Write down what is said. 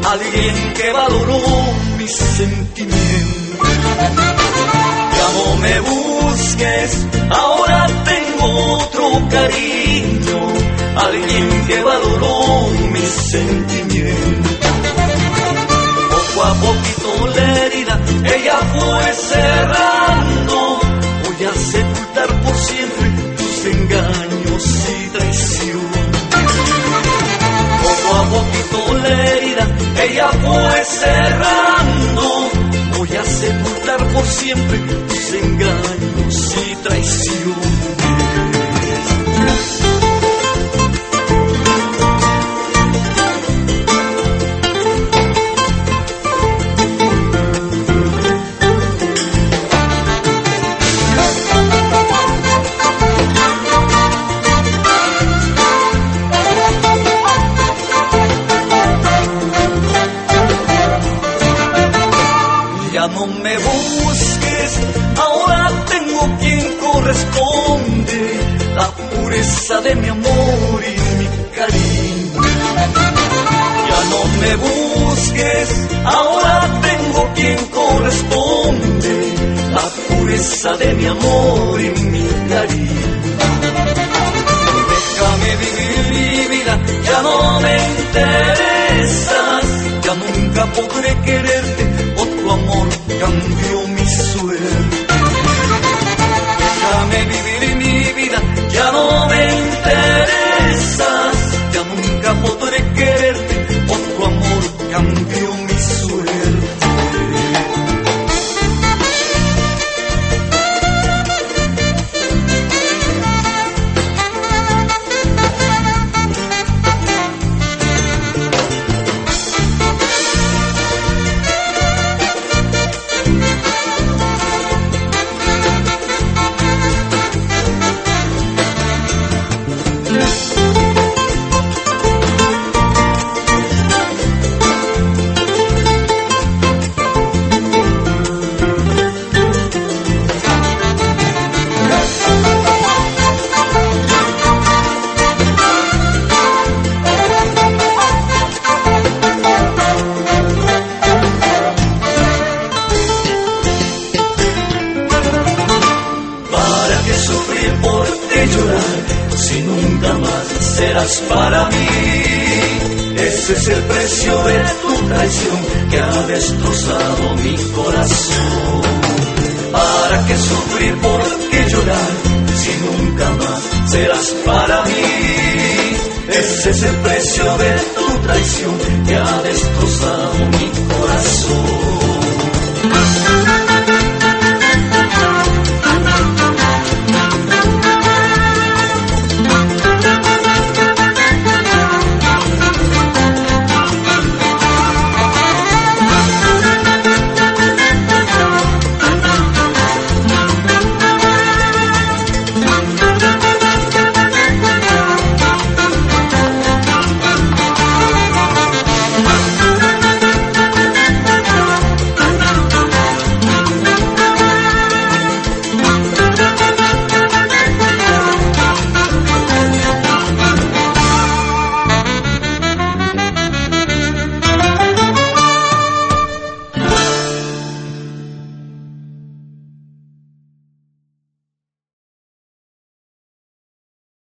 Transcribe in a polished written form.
alguien que valoró mis sentimientos. Ya no me busques, ahora tengo otro cariño, alguien que valoró mis sentimientos. Poco a poquito la herida ella fue cerrando, voy a sepultar por siempre tus engaños y traición. Poco a poquito la herida ella fue cerrando, voy a sepultar por siempre tus engaños y traición. Ya no me busques, ahora tengo quien corresponde, la pureza de mi amor y mi cariño. Ya no me busques, ahora tengo quien corresponde, la pureza de mi amor y mi cariño. Déjame vivir mi vida, ya no me interesas, ya nunca podré quererte, tu amor cambió mi suerte. Déjame vivir mi vida, ya no me interesas, ya nunca podré quererte, por tu amor cambió mi suerte. Sufrir por ti llorar, si nunca más serás para mí. Ese es el precio de tu traición que ha destrozado mi corazón. ¿Para qué sufrir por ti llorar, si nunca más serás para mí? Ese es el precio de tu traición que ha destrozado mi corazón.